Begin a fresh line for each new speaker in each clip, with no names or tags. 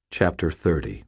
Chapter 30.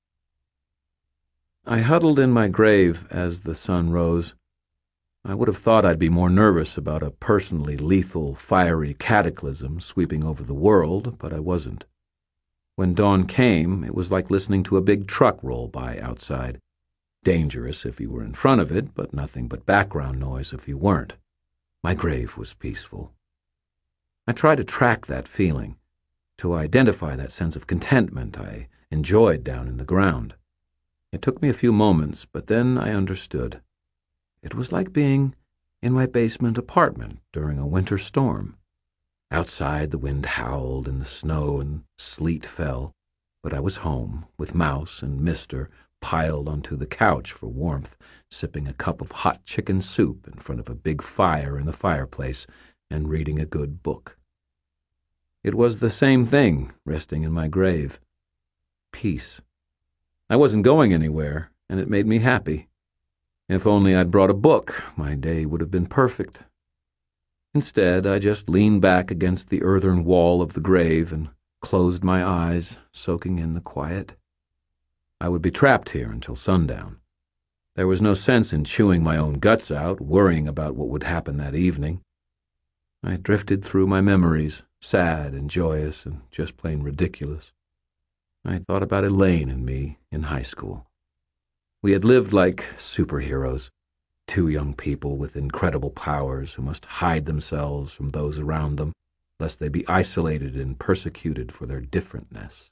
I huddled in my grave as the sun rose. I would have thought I'd be more nervous about a personally lethal, fiery cataclysm sweeping over the world, but I wasn't. When dawn came, it was like listening to a big truck roll by outside. Dangerous if you were in front of it, but nothing but background noise if you weren't. My grave was peaceful. I tried to track that feeling, to identify that sense of contentment I enjoyed down in the ground. It took me a few moments, but then I understood. It was like being in my basement apartment during a winter storm. Outside the wind howled and the snow and sleet fell, but I was home with Mouse and Mister piled onto the couch for warmth, sipping a cup of hot chicken soup in front of a big fire in the fireplace and reading a good book. It was the same thing resting in my grave. Peace. I wasn't going anywhere, and it made me happy. If only I'd brought a book, my day would have been perfect. Instead, I just leaned back against the earthen wall of the grave and closed my eyes, soaking in the quiet. I would be trapped here until sundown. There was no sense in chewing my own guts out, worrying about what would happen that evening. I drifted through my memories, sad and joyous and just plain ridiculous. I thought about Elaine and me in high school. We had lived like superheroes, two young people with incredible powers who must hide themselves from those around them, lest they be isolated and persecuted for their differentness.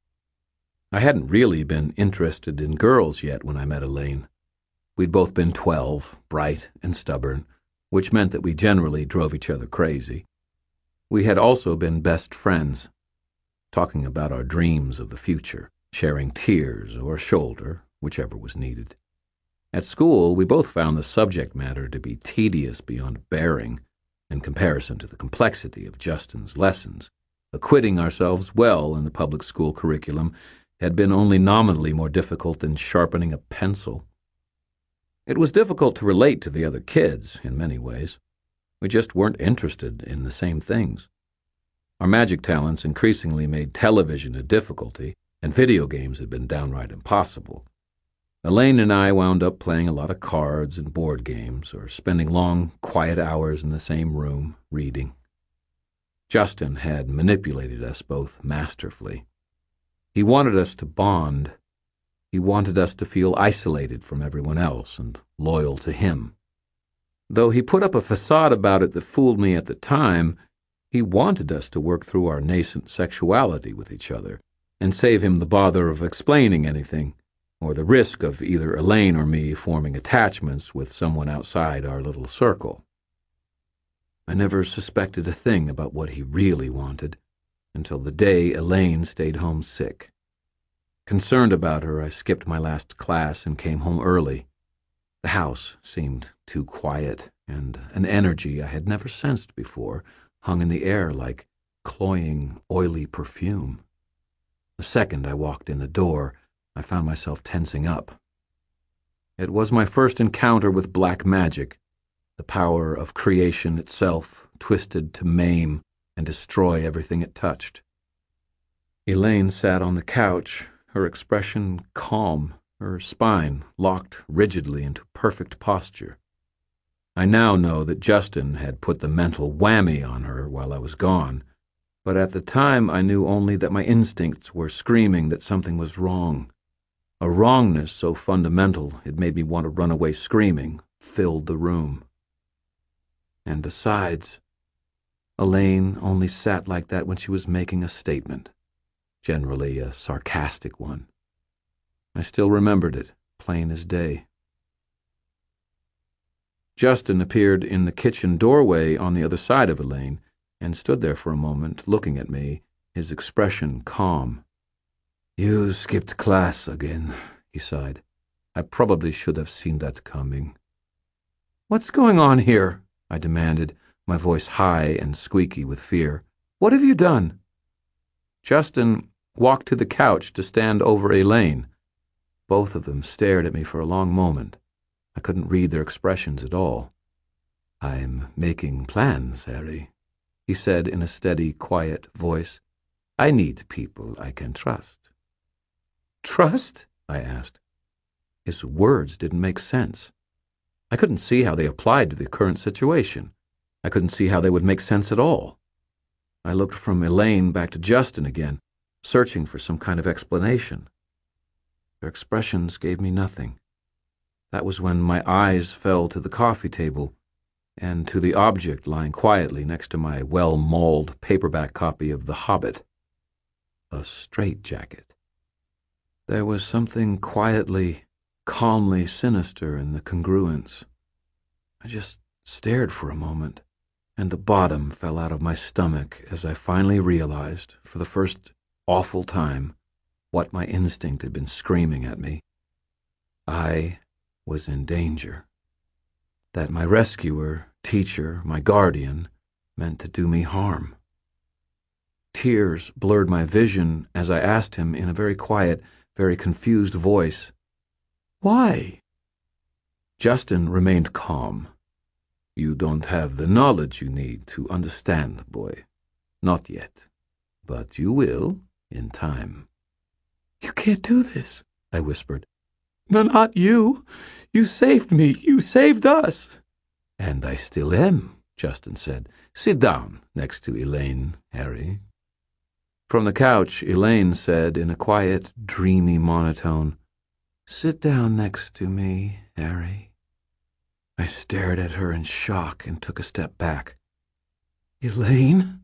I hadn't really been interested in girls yet when I met Elaine. We'd both been 12, bright and stubborn, which meant that we generally drove each other crazy. We had also been best friends, talking about our dreams of the future, sharing tears or a shoulder, whichever was needed. At school, we both found the subject matter to be tedious beyond bearing in comparison to the complexity of Justin's lessons. Acquitting ourselves well in the public school curriculum had been only nominally more difficult than sharpening a pencil. It was difficult to relate to the other kids in many ways. We just weren't interested in the same things. Our magic talents increasingly made television a difficulty, and video games had been downright impossible. Elaine and I wound up playing a lot of cards and board games, or spending long, quiet hours in the same room, reading. Justin had manipulated us both masterfully. He wanted us to bond. He wanted us to feel isolated from everyone else and loyal to him. Though he put up a facade about it that fooled me at the time, he wanted us to work through our nascent sexuality with each other and save him the bother of explaining anything, or the risk of either Elaine or me forming attachments with someone outside our little circle. I never suspected a thing about what he really wanted until the day Elaine stayed home sick. Concerned about her, I skipped my last class and came home early. The house seemed too quiet, and an energy I had never sensed before hung in the air like cloying, oily perfume. The second I walked in the door, I found myself tensing up. It was my first encounter with black magic, the power of creation itself, twisted to maim and destroy everything it touched. Elaine sat on the couch, her expression calm, her spine locked rigidly into perfect posture. I now know that Justin had put the mental whammy on her while I was gone, but at the time I knew only that my instincts were screaming that something was wrong. A wrongness so fundamental it made me want to run away screaming filled the room. And besides, Elaine only sat like that when she was making a statement, generally a sarcastic one. I still remembered it, plain as day. Justin appeared in the kitchen doorway on the other side of Elaine and stood there for a moment, looking at me, his expression calm. "You skipped class again," he sighed. "I probably should have seen that coming." "What's going on here?" I demanded, my voice high and squeaky with fear. "What have you done?" Justin walked to the couch to stand over Elaine. Both of them stared at me for a long moment. I couldn't read their expressions at all. "I'm making plans, Harry," he said in a steady, quiet voice. "I need people I can trust. Trust? I asked. His words didn't make sense. I couldn't see how they applied to the current situation. I couldn't see how they would make sense at all. I looked from Elaine back to Justin again, searching for some kind of explanation. Their expressions gave me nothing. That was when my eyes fell to the coffee table and to the object lying quietly next to my well-mauled paperback copy of The Hobbit. A straitjacket. There was something quietly, calmly sinister in the congruence. I just stared for a moment, and the bottom fell out of my stomach as I finally realized, for the first awful time, what my instinct had been screaming at me. I was in danger. That my rescuer, teacher, my guardian, meant to do me harm. Tears blurred my vision as I asked him in a very quiet, very confused voice, "Why?" Justin remained calm. "You don't have the knowledge you need to understand, boy. Not yet. But you will, in time." "You can't do this," I whispered. "No, not you. You saved me. You saved us." "And I still am," Justin said. "Sit down next to Elaine, Harry." From the couch, Elaine said in a quiet, dreamy monotone, "Sit down next to me, Harry." I stared at her in shock and took a step back. "Elaine?"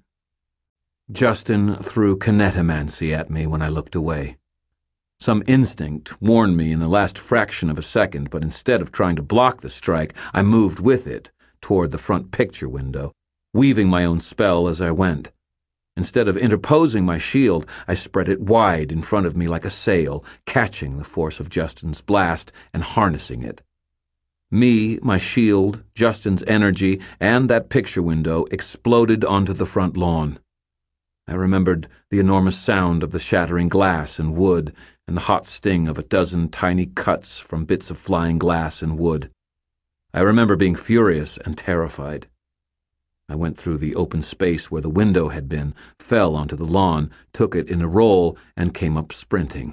Justin threw kinetomancy at me when I looked away. Some instinct warned me in the last fraction of a second, but instead of trying to block the strike, I moved with it toward the front picture window, weaving my own spell as I went. Instead of interposing my shield, I spread it wide in front of me like a sail, catching the force of Justin's blast and harnessing it. Me, my shield, Justin's energy, and that picture window exploded onto the front lawn. I remembered the enormous sound of the shattering glass and wood and the hot sting of a dozen tiny cuts from bits of flying glass and wood. I remember being furious and terrified. I went through the open space where the window had been, fell onto the lawn, took it in a roll, and came up sprinting.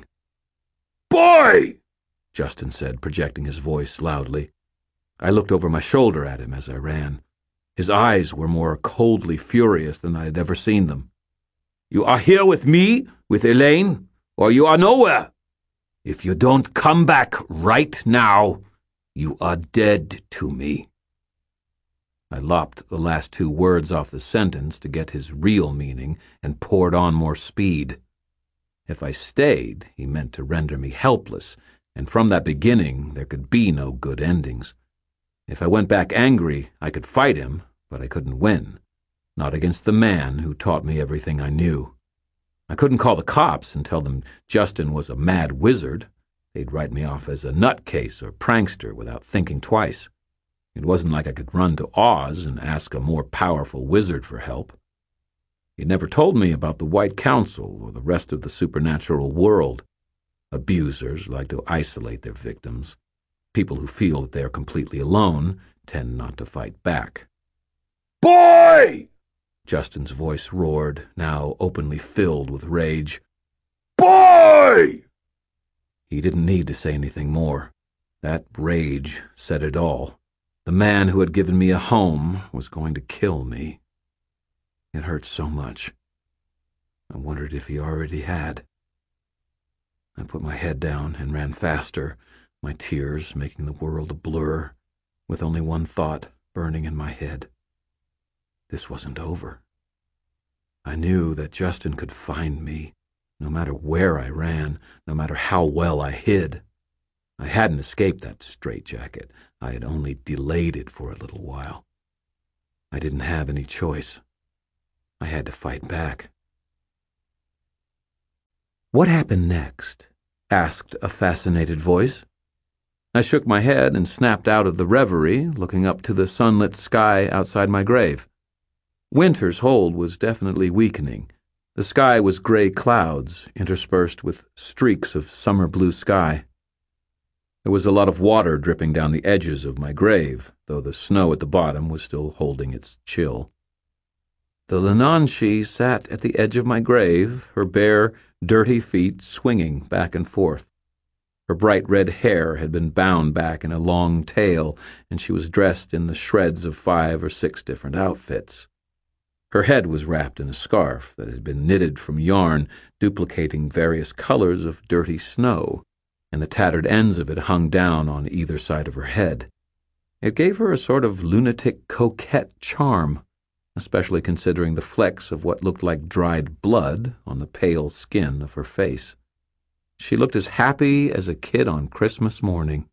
"Boy!" Justin said, projecting his voice loudly. I looked over my shoulder at him as I ran. His eyes were more coldly furious than I had ever seen them. "You are here with me, with Elaine, or you are nowhere. If you don't come back right now, you are dead to me." I lopped the last two words off the sentence to get his real meaning and poured on more speed. If I stayed, he meant to render me helpless, and from that beginning there could be no good endings. If I went back angry, I could fight him, but I couldn't win. Not against the man who taught me everything I knew. I couldn't call the cops and tell them Justin was a mad wizard. They'd write me off as a nutcase or prankster without thinking twice. It wasn't like I could run to Oz and ask a more powerful wizard for help. He'd never told me about the White Council or the rest of the supernatural world. Abusers like to isolate their victims. People who feel that they are completely alone tend not to fight back. "Boy!" Justin's voice roared, now openly filled with rage. "Boy!" He didn't need to say anything more. That rage said it all. The man who had given me a home was going to kill me. It hurt so much. I wondered if he already had. I put my head down and ran faster, my tears making the world a blur, with only one thought burning in my head. This wasn't over. I knew that Justin could find me, no matter where I ran, no matter how well I hid. I hadn't escaped that straitjacket. I had only delayed it for a little while. I didn't have any choice. I had to fight back. "What happened next?" asked a fascinated voice. I shook my head and snapped out of the reverie, looking up to the sunlit sky outside my grave. Winter's hold was definitely weakening. The sky was gray clouds, interspersed with streaks of summer blue sky. There was a lot of water dripping down the edges of my grave, though the snow at the bottom was still holding its chill. The Lenanshi sat at the edge of my grave, her bare, dirty feet swinging back and forth. Her bright red hair had been bound back in a long tail, and she was dressed in the shreds of 5 or 6 different outfits. Her head was wrapped in a scarf that had been knitted from yarn duplicating various colors of dirty snow, and the tattered ends of it hung down on either side of her head. It gave her a sort of lunatic coquette charm, especially considering the flecks of what looked like dried blood on the pale skin of her face. She looked as happy as a kid on Christmas morning.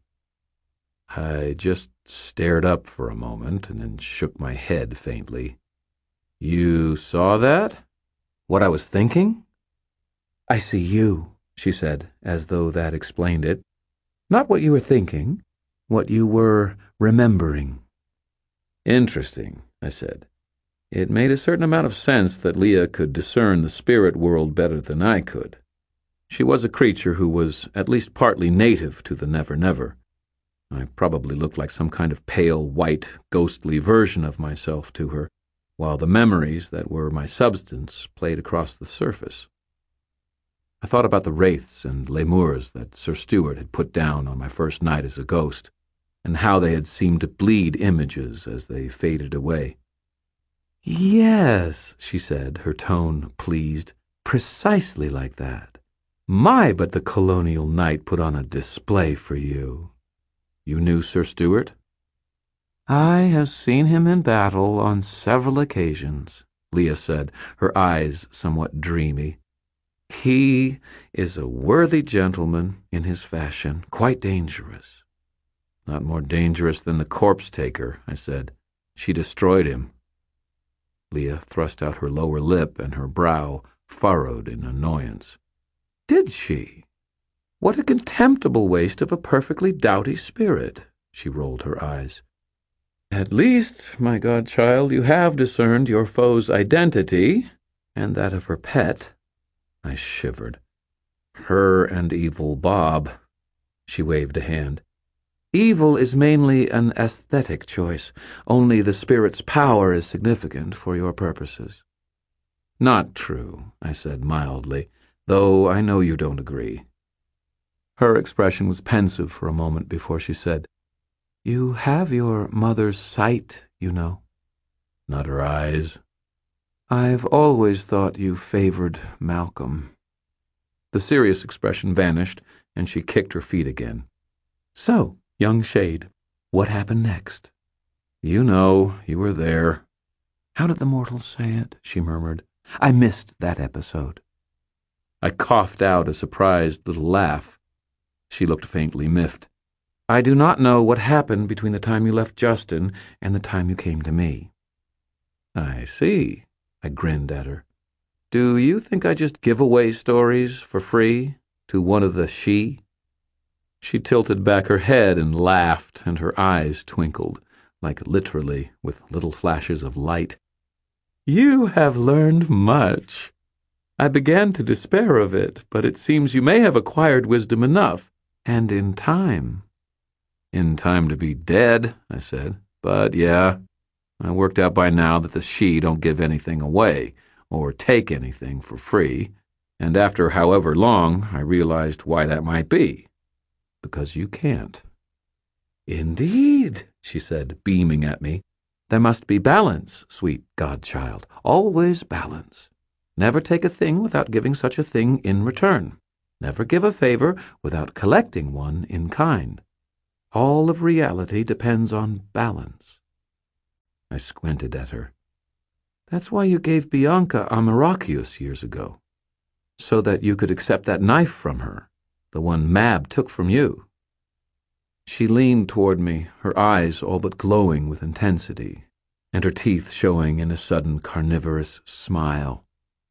I just stared up for a moment and then shook my head faintly. "You saw that? What I was thinking?" "I see you," she said, as though that explained it. "Not what you were thinking, what you were remembering." "Interesting," I said. It made a certain amount of sense that Leah could discern the spirit world better than I could. She was a creature who was at least partly native to the Never Never. I probably looked like some kind of pale, white, ghostly version of myself to her, while the memories that were my substance played across the surface. I thought about the wraiths and lemurs that Sir Stuart had put down on my first night as a ghost, and how they had seemed to bleed images as they faded away. "Yes," she said, her tone pleased, "precisely like that. My, but the colonial night put on a display for you." "You knew Sir Stuart?" "I have seen him in battle on several occasions," Leah said, her eyes somewhat dreamy. "He is a worthy gentleman in his fashion, quite dangerous." "Not more dangerous than the corpse taker," I said. "She destroyed him." Leah thrust out her lower lip and her brow furrowed in annoyance. "Did she? What a contemptible waste of a perfectly doughty spirit." She rolled her eyes. "At least, my godchild, you have discerned your foe's identity, and that of her pet." I shivered. "Her and Evil Bob." She waved a hand. "Evil is mainly an aesthetic choice. Only the spirit's power is significant for your purposes." "Not true," I said mildly, "though I know you don't agree." Her expression was pensive for a moment before she said, "You have your mother's sight, you know." "Not her eyes." "I've always thought you favored Malcolm." The serious expression vanished, and she kicked her feet again. "So, young shade, what happened next?" "You know, you were there." "How did the mortals say it?" she murmured. "I missed that episode." I coughed out a surprised little laugh. She looked faintly miffed. "I do not know what happened between the time you left Justin and the time you came to me." "I see," I grinned at her. "Do you think I just give away stories for free to one of the she?" She tilted back her head and laughed, and her eyes twinkled, like literally with little flashes of light. "You have learned much. I began to despair of it, but it seems you may have acquired wisdom enough, and in time." "In time to be dead," I said. "But yeah, I worked out by now that the she don't give anything away, or take anything for free, and after however long I realized why that might be. Because you can't." "Indeed," she said, beaming at me. "There must be balance, sweet godchild, always balance. Never take a thing without giving such a thing in return. Never give a favor without collecting one in kind. All of reality depends on balance." I squinted at her. "That's why you gave Bianca Amarachius years ago, so that you could accept that knife from her, the one Mab took from you." She leaned toward me, her eyes all but glowing with intensity, and her teeth showing in a sudden carnivorous smile.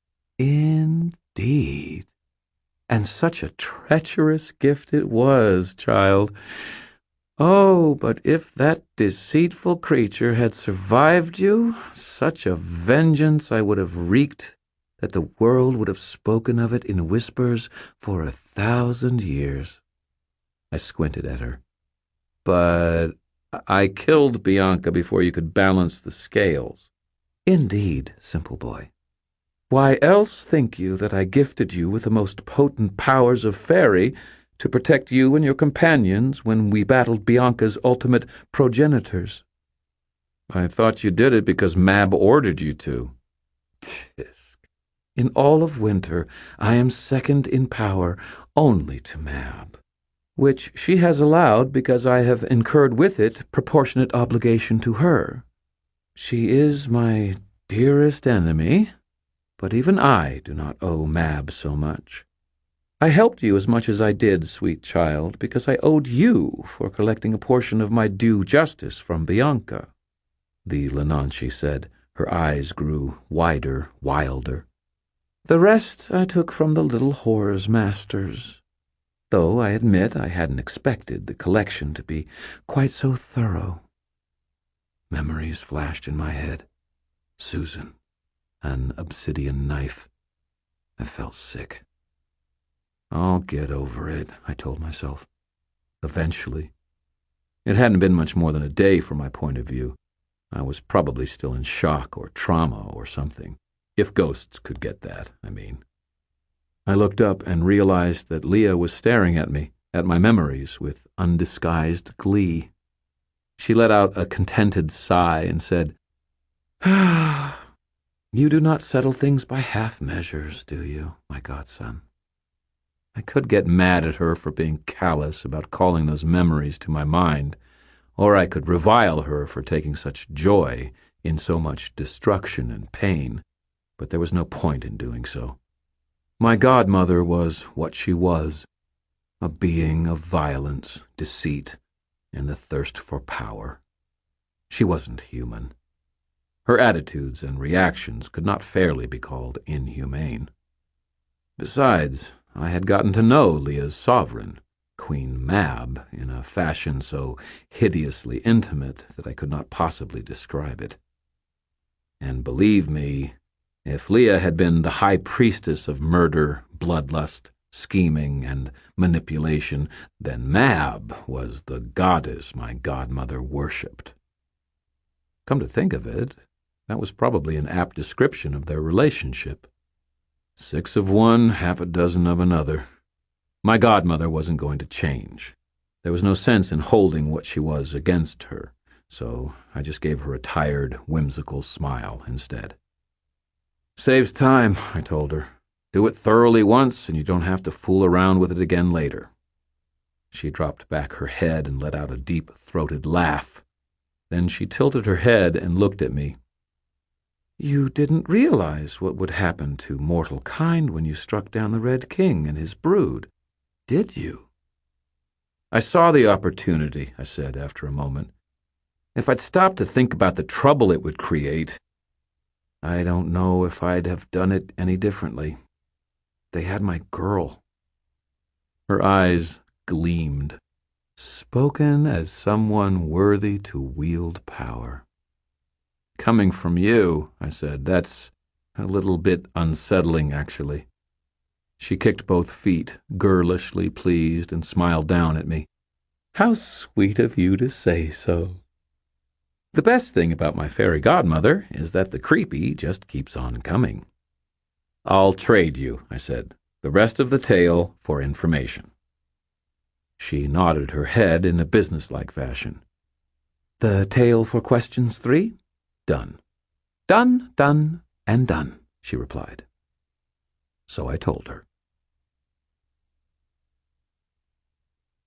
"Indeed. And such a treacherous gift it was, child. Oh, but if that deceitful creature had survived you, such a vengeance I would have wreaked that the world would have spoken of it in whispers for 1,000 years." I squinted at her. "But I killed Bianca before you could balance the scales." "Indeed, simple boy. Why else think you that I gifted you with the most potent powers of fairy to protect you and your companions when we battled Bianca's ultimate progenitors? I thought you did it because Mab ordered you to. Tisk. In all of winter, I am second in power only to Mab, which she has allowed because I have incurred with it proportionate obligation to her. She is my dearest enemy, but even I do not owe Mab so much. I helped you as much as I did, sweet child, because I owed you for collecting a portion of my due justice from Bianca. The Lananchi said. Her eyes grew wider, wilder. The rest I took from the little whore's masters, though I admit I hadn't expected the collection to be quite so thorough. Memories flashed in my head. Susan, an obsidian knife. I felt sick. I'll get over it, I told myself. Eventually. It hadn't been much more than a day from my point of view. I was probably still in shock or trauma or something. If ghosts could get that, I mean. I looked up and realized that Leah was staring at me, at my memories, with undisguised glee. She let out a contented sigh and said, You do not settle things by half measures, do you, my godson? I could get mad at her for being callous about calling those memories to my mind, or I could revile her for taking such joy in so much destruction and pain, but there was no point in doing so. My godmother was what she was, a being of violence, deceit, and the thirst for power. She wasn't human. Her attitudes and reactions could not fairly be called inhumane. Besides, I had gotten to know Leah's sovereign, Queen Mab, in a fashion so hideously intimate that I could not possibly describe it. And believe me, if Leah had been the high priestess of murder, bloodlust, scheming, and manipulation, then Mab was the goddess my godmother worshipped. Come to think of it, that was probably an apt description of their relationship. 6 of one, half a dozen of another. My godmother wasn't going to change. There was no sense in holding what she was against her, so I just gave her a tired, whimsical smile instead. Saves time, I told her. Do it thoroughly once, and you don't have to fool around with it again later. She dropped back her head and let out a deep-throated laugh. Then she tilted her head and looked at me. You didn't realize what would happen to mortal kind when you struck down the Red King and his brood, did you? I saw the opportunity, I said after a moment. If I'd stopped to think about the trouble it would create, I don't know if I'd have done it any differently. They had my girl. Her eyes gleamed. Spoken as someone worthy to wield power. Coming from you, I said, that's a little bit unsettling, actually. She kicked both feet, girlishly pleased, and smiled down at me. How sweet of you to say so. The best thing about my fairy godmother is that the creepy just keeps on coming. I'll trade you, I said, the rest of the tale for information. She nodded her head in a businesslike fashion. The tale for questions 3? Done. Done, done, and done, she replied. So I told her.